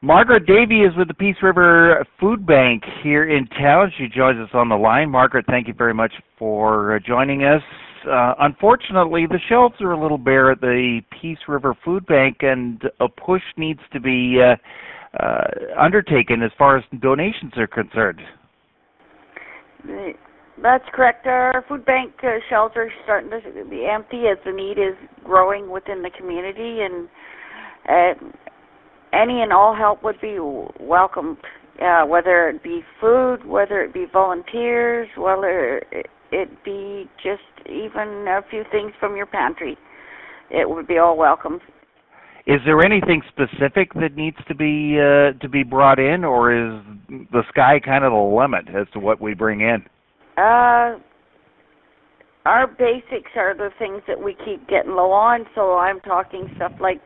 Margaret Davey is with the Peace River Food Bank here in town. She joins us on the line. Margaret, thank you very much for joining us. Unfortunately, the shelves are a little bare at the Peace River Food Bank, and a push needs to be undertaken as far as donations are concerned. That's correct. Our food bank shelves are starting to be empty as the need is growing within the community, and any and all help would be welcomed, whether it be food, whether it be volunteers, whether it be just even a few things from your pantry. It would be all welcomed. Is there anything specific that needs to be brought in, or is the sky kind of the limit as to what we bring in? Our basics are the things that we keep getting low on, so I'm talking stuff like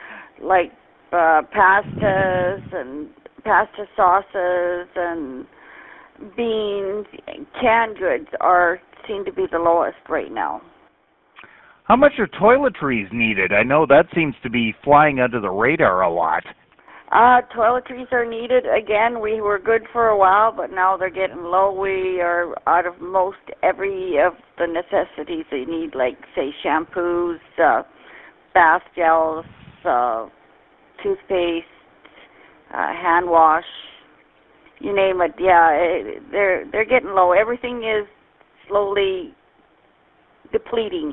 pastas and pasta sauces and beans. Canned goods seem to be the lowest right now. How much are toiletries needed? I know that seems to be flying under the radar a lot. Toiletries are needed. Again, we were good for a while, but now they're getting low. We are out of most every of the necessities they need, like, say, shampoos, bath gels, toothpaste, hand wash, you name it. Yeah, they're getting low. Everything is slowly depleting.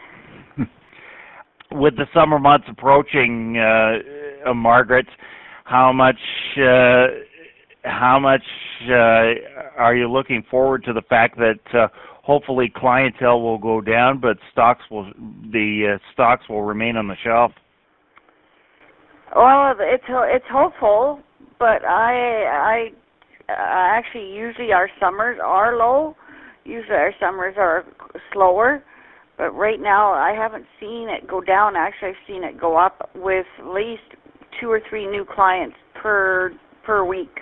With the summer months approaching, Margaret, how much are you looking forward to the fact that hopefully clientele will go down, but stocks will remain on the shelf? Well, it's hopeful, but I actually usually our summers are low. Usually our summers are slower. But right now, I haven't seen it go down. Actually, I've seen it go up with at least 2 or 3 new clients per week.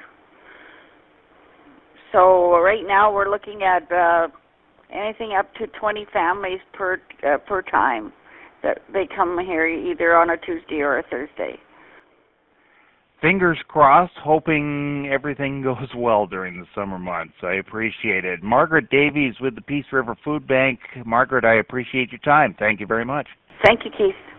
So right now, we're looking at anything up to 20 families per time that they come here either on a Tuesday or a Thursday. Fingers crossed, hoping everything goes well during the summer months. I appreciate it. Margaret Davies with the Peace River Food Bank. Margaret, I appreciate your time. Thank you very much. Thank you, Keith.